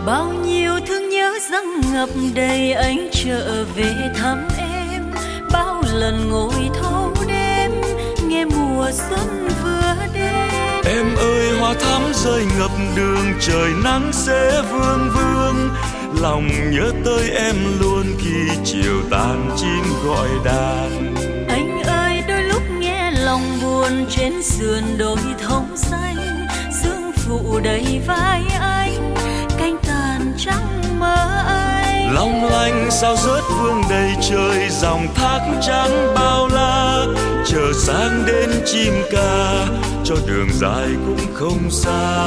Bao nhiêu thương nhớ dâng ngập đầy anh trở về thăm em. Bao lần ngồi thâu đêm nghe mùa xuân vừa đến. Em ơi hoa thắm rơi ngập đường, trời nắng sẽ vương vương. Lòng nhớ tới em luôn khi chiều tàn chim gọi đàn. Anh ơi đôi lúc nghe lòng buồn, trên sườn đồi thông xanh sương phụ đầy vai anh, cánh tàn trắng mơ anh. Long lanh sao rớt vương đầy trời, dòng thác trắng bao la. Chờ sáng đến chim ca, cho đường dài cũng không xa.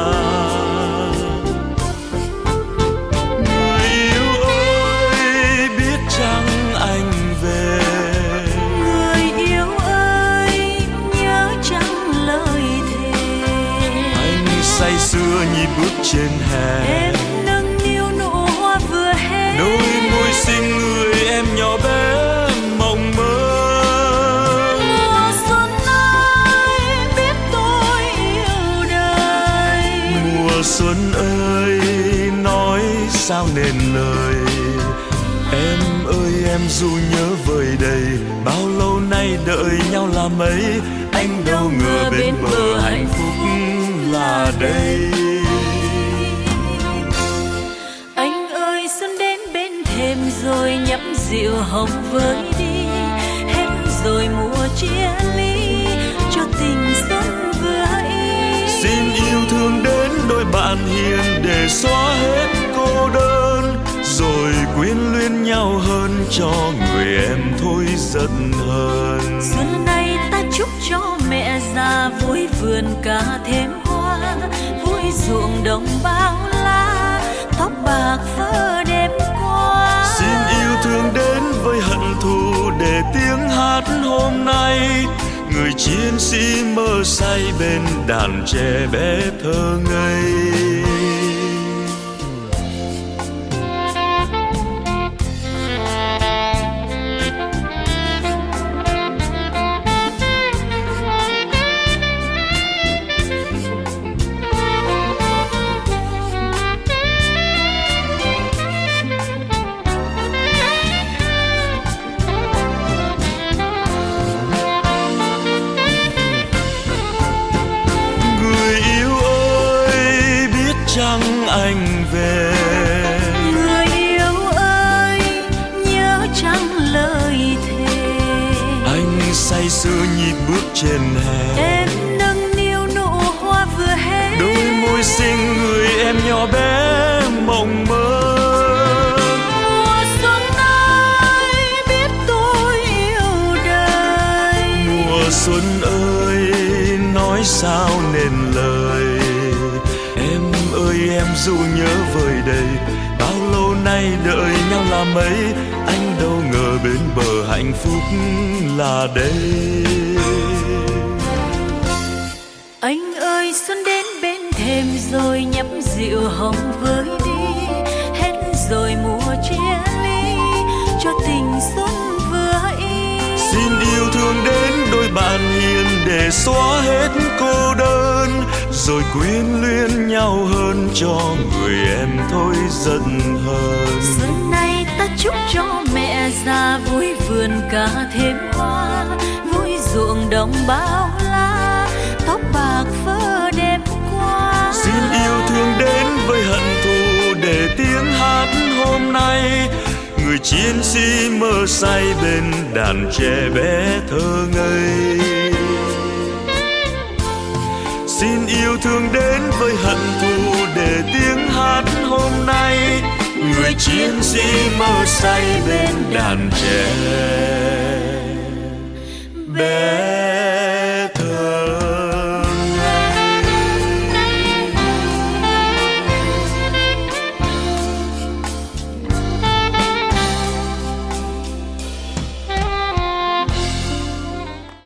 Người yêu ơi biết chăng anh về. Người yêu ơi nhớ chăng lời thề. Anh say sưa nhịp bước trên hè. Em nâng niu nụ hoa vừa hé. Đôi môi xinh người em nhỏ bé mộng mơ. Mùa xuân ơi biết tôi yêu đời. Mùa xuân ơi nói sao nên lời. Em ơi em dù nhớ vời đầy, bao lâu nay đợi nhau là mấy. Anh đâu ngờ bên bờ hạnh phúc là đây. Anh ơi xuân đến bên thềm rồi nhấp rượu hồng với đi. Hết rồi mùa chia ly, cho tình xuân vừa ý. Xin yêu thương đến đôi bạn hiền để xóa hết cô đơn. Rồi quyến luyến nhau hơn cho người em thôi giận hờn. Xuân nay ta chúc cho mẹ già vui vườn cả thêm hoa, vui ruộng đồng bao la, tóc bạc phơ đẹp qua. Xin yêu thương đến với hận thù để tiếng hát hôm nay. Người chiến sĩ mơ say bên đàn trẻ bé thơ ngây. Chăng anh về. Người yêu ơi nhớ chăng lời thề. Anh say sưa nhịp bước trên hè. Em nâng niu nụ hoa vừa hé. Đôi môi xinh người em nhỏ bé mộng mơ. Mùa xuân ơi biết tôi yêu đời. Mùa xuân ơi nói sao nên lời. Em dù nhớ vời đầy, bao lâu nay đợi nhau là mấy. Anh đâu ngờ bên bờ hạnh phúc là đây. Anh ơi xuân đến bên thềm rồi nhấp rượu hồng với đi. Hết rồi mùa chia ly, cho tình xuân vừa ý. Xin yêu thương đến đôi bạn hiền để xóa hết cô đơn. Rồi quyến luyến nhau hơn cho người em thôi giận hờn. Xuân nay ta chúc cho mẹ già vui vườn cả thêm hoa, vui ruộng đồng bao la, tóc bạc phơ đẹp qua. Xin yêu thương đến với hận thù để tiếng hát hôm nay. Người chiến sĩ mơ say bên đàn trẻ bé thơ ngây. Xin yêu thương đến với hận thù để tiếng hát hôm nay. Người chiến sĩ mơ say bên đàn trẻ bé